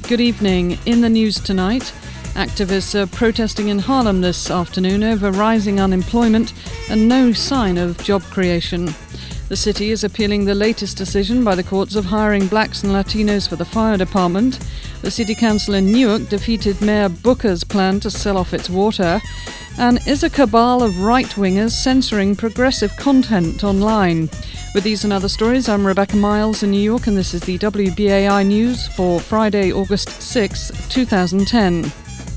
Good evening. In the news tonight, activists are protesting in Harlem this afternoon over rising unemployment and no sign of job creation. The city is appealing the latest decision by the courts of hiring blacks and Latinos for the fire department. The city council in Newark defeated Mayor Booker's plan to sell off its water. And is a cabal of right-wingers censoring progressive content online? With these and other stories, I'm Rebecca Miles in New York, and this is the WBAI News for Friday, August 6, 2010.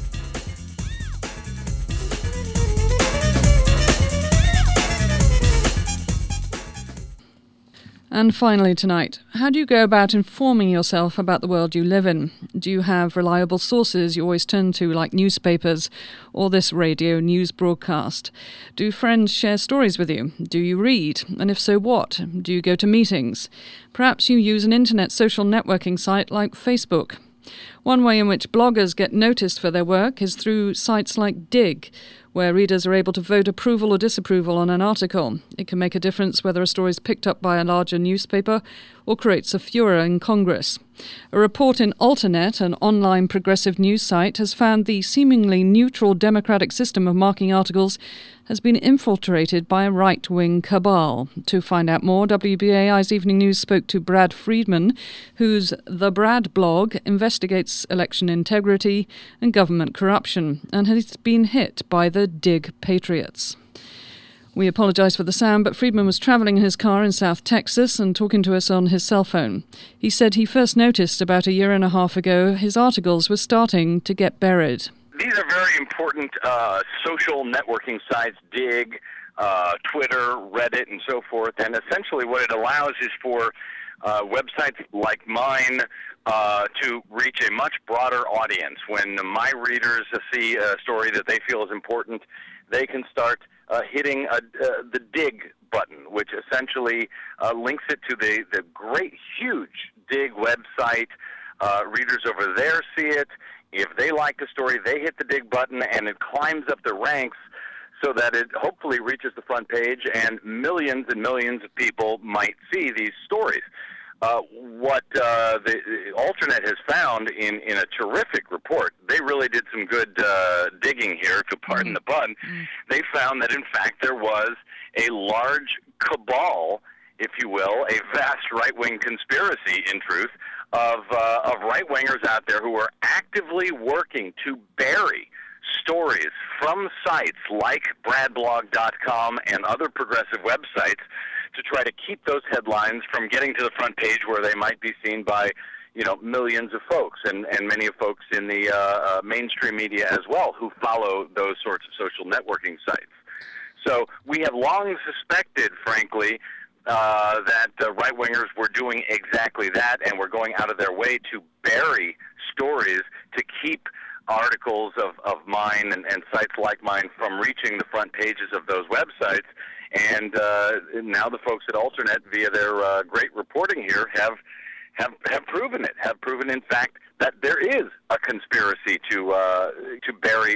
And finally tonight, how do you go about informing yourself about the world you live in? Do you have reliable sources you always turn to, like newspapers or this radio news broadcast? Do friends share stories with you? Do you read? And if so, what? Do you go to meetings? Perhaps you use an internet social networking site like Facebook. One way in which bloggers get noticed for their work is through sites like Digg, where readers are able to vote approval or disapproval on an article. It can make a difference whether a story is picked up by a larger newspaper or creates a furor in Congress. A report in Alternet, an online progressive news site, has found the seemingly neutral democratic system of marking articles has been infiltrated by a right-wing cabal. To find out more, WBAI's Evening News spoke to Brad Friedman, whose The Brad blog investigates election integrity and government corruption, and has been hit by the Digg Patriots. We apologise for the sound, but Friedman was travelling in his car in South Texas and talking to us on his cell phone. He said he first noticed about a year and a half ago his articles were starting to get buried. These are very important social networking sites, Digg, Twitter, Reddit, and so forth. And essentially what it allows is for websites like mine to reach a much broader audience. When my readers see a story that they feel is important, they can start hitting the Digg button, which essentially links it to the great, huge Digg website. Readers over there see it. If they like the story, they hit the Digg button, and it climbs up the ranks so that it hopefully reaches the front page, and millions of people might see these stories. What the Alternet has found in a terrific report, they really did some good digging here, if you'll pardon the pun. They found that, in fact, there was a large cabal, if you will, a vast right-wing conspiracy, in truth, of right-wingers out there who are actively working to bury stories from sites like bradblog.com and other progressive websites to try to keep those headlines from getting to the front page where they might be seen by, millions of folks and many of folks in the mainstream media as well who follow those sorts of social networking sites. So we have long suspected, frankly, that right-wingers were doing exactly that and were going out of their way to bury stories to keep articles of mine and sites like mine from reaching the front pages of those websites. And now the folks at Alternet, via their great reporting here, have proven it, have proven, in fact, that there is a conspiracy to bury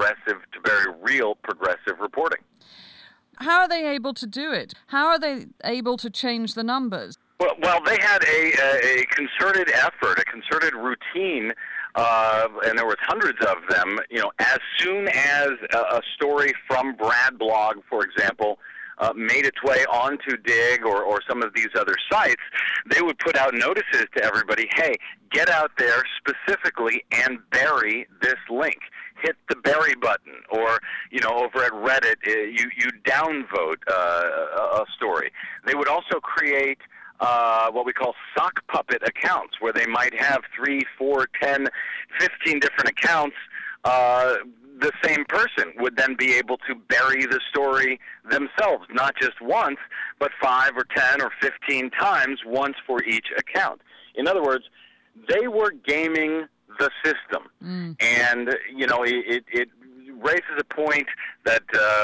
real progressive reporting. How are they able to do it? How are they able to change the numbers? Well, they had a concerted effort, a concerted routine, and there was hundreds of them. As soon as a story from Bradblog, for example, made its way onto Digg or some of these other sites, they would put out notices to everybody, hey, get out there specifically and bury this link. Hit the bury button, or over at Reddit, you downvote a story. They would also create what we call sock puppet accounts, where they might have 3, 4, 10, 15 different accounts. The same person would then be able to bury the story themselves, not just once, but 5 or 10 or 15 times, once for each account. In other words, they were gaming the system. And, it raises a point that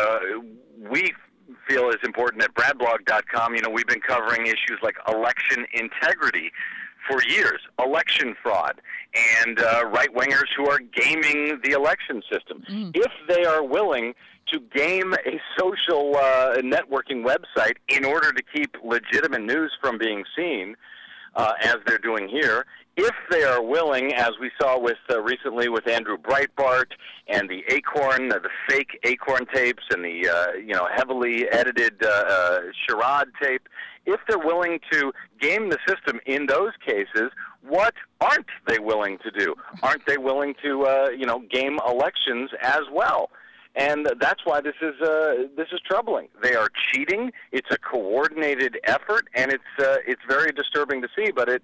we feel is important at bradblog.com. We've been covering issues like election integrity for years, election fraud, and right-wingers who are gaming the election system. If they are willing to game a social networking website in order to keep legitimate news from being seen, as they're doing here, if they are willing, as we saw with recently with Andrew Breitbart and the Acorn, the fake Acorn tapes and the heavily edited charade tape, if they're willing to game the system in those cases, what aren't they willing to do? Aren't they willing to game elections as well? And that's why this is troubling. They are cheating. It's a coordinated effort, and it's very disturbing to see. But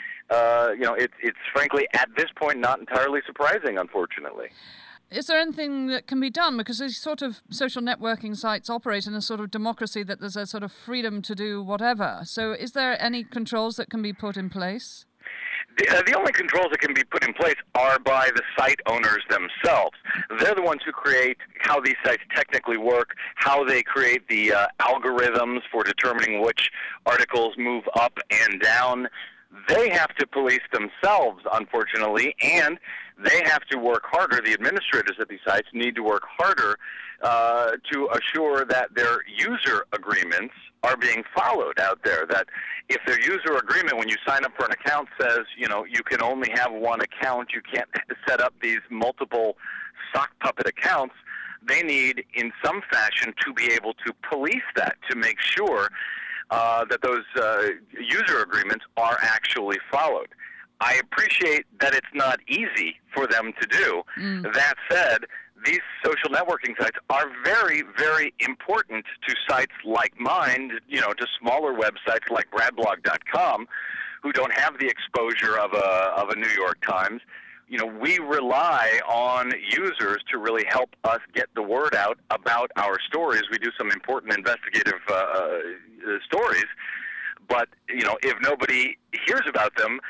it's frankly at this point not entirely surprising, unfortunately. Is there anything that can be done? Because these sort of social networking sites operate in a sort of democracy that there's a sort of freedom to do whatever. So is there any controls that can be put in place? The only controls that can be put in place are by the site owners themselves. They're the ones who create how these sites technically work, how they create the algorithms for determining which articles move up and down. They have to police themselves, unfortunately, and they have to work harder. The administrators at these sites need to work harder to assure that their user agreements are being followed out there. That if their user agreement, when you sign up for an account, says, you can only have one account, you can't set up these multiple sock puppet accounts, they need, in some fashion, to be able to police that, to make sure that those user agreements are actually followed. I appreciate that it's not easy for them to do. That said, these social networking sites are very, very important to sites like mine, to smaller websites like bradblog.com, who don't have the exposure of a New York Times. We rely on users to really help us get the word out about our stories. We do some important investigative stories, but if nobody hears about them,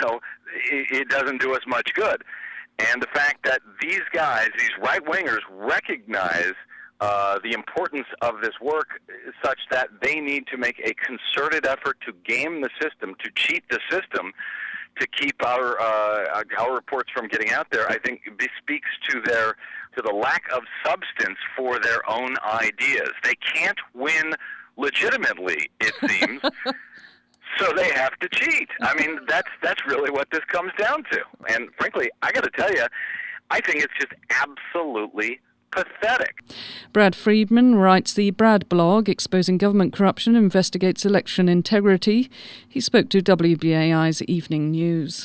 it doesn't do us much good. And the fact that these guys, these right-wingers, recognize the importance of this work such that they need to make a concerted effort to game the system, to cheat the system, to keep our reports from getting out there, I think speaks to the lack of substance for their own ideas. They can't win legitimately, it seems. So they have to cheat. I mean, that's really what this comes down to. And frankly, I got to tell you, I think it's just absolutely pathetic. Brad Friedman writes the Brad blog, exposing government corruption, investigates election integrity. He spoke to WBAI's Evening News.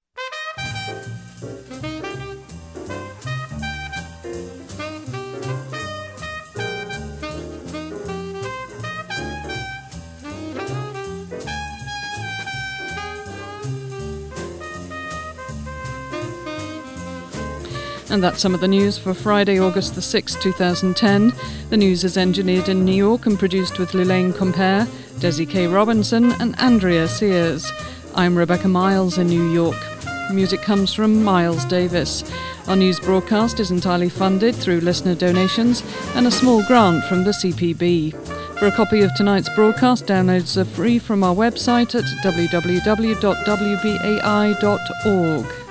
And that's some of the news for Friday, August the 6th, 2010. The news is engineered in New York and produced with Lulaine Compere, Desi K. Robinson and Andrea Sears. I'm Rebecca Miles in New York. Music comes from Miles Davis. Our news broadcast is entirely funded through listener donations and a small grant from the CPB. For a copy of tonight's broadcast, downloads are free from our website at www.wbai.org.